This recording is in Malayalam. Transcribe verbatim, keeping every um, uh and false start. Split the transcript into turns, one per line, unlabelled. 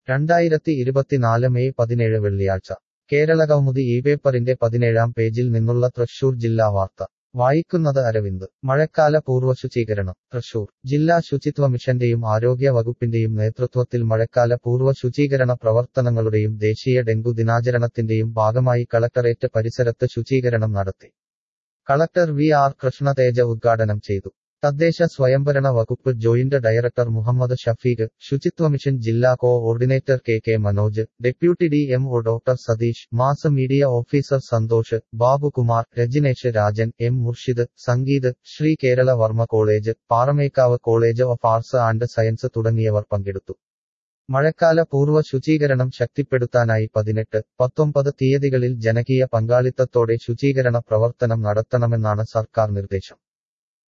രണ്ടായിരത്തി ഇരുപത്തിനാല് മെയ് പതിനേഴ് വെള്ളിയാഴ്ച കേരളകൗമുദി ഈ പേപ്പറിന്റെ പതിനേഴാം പേജിൽ നിന്നുള്ള തൃശൂർ ജില്ലാ വാർത്ത വായിക്കുന്നത് അരവിന്ദ്. മഴക്കാല പൂർവ്വ ശുചീകരണം തൃശൂർ. ജില്ലാ ശുചിത്വ മിഷന്റെയും ആരോഗ്യ വകുപ്പിന്റെയും നേതൃത്വത്തിൽ മഴക്കാല പൂർവ്വ ശുചീകരണ പ്രവർത്തനങ്ങളുടെയും ദേശീയ ഡെങ്കു ദിനാചരണത്തിന്റെയും ഭാഗമായി കളക്ടറേറ്റ് പരിസരത്ത് ശുചീകരണം നടത്തി. കളക്ടർ വി ആർ കൃഷ്ണതേജ ഉദ്ഘാടനം ചെയ്തു. തദ്ദേശ സ്വയംഭരണ വകുപ്പ് ജോയിന്റ് ഡയറക്ടർ മുഹമ്മദ് ഷഫീഖ്, ശുചിത്വ മിഷൻ ജില്ലാ coordinator K K Manoj, deputy D M O doctor Satheesh, mass media officer Santhosh, Babukumar, Rajinesh Rajan, M Murshid, Sangeeth, Sree Kerala Varma college, Paramekkavu college of arts and science തുടങ്ങിയവർ പങ്കെടുത്തു. മഴക്കാല പൂർവ്വ ശുചീകരണം ശക്തിപ്പെടുത്താനായി പതിനെട്ട്, പത്തൊമ്പത് തീയതികളിൽ ജനകീയ പങ്കാളിത്തത്തോടെ ശുചീകരണ പ്രവർത്തനം നടത്തണമെന്നാണ് സർക്കാർ നിർദ്ദേശം.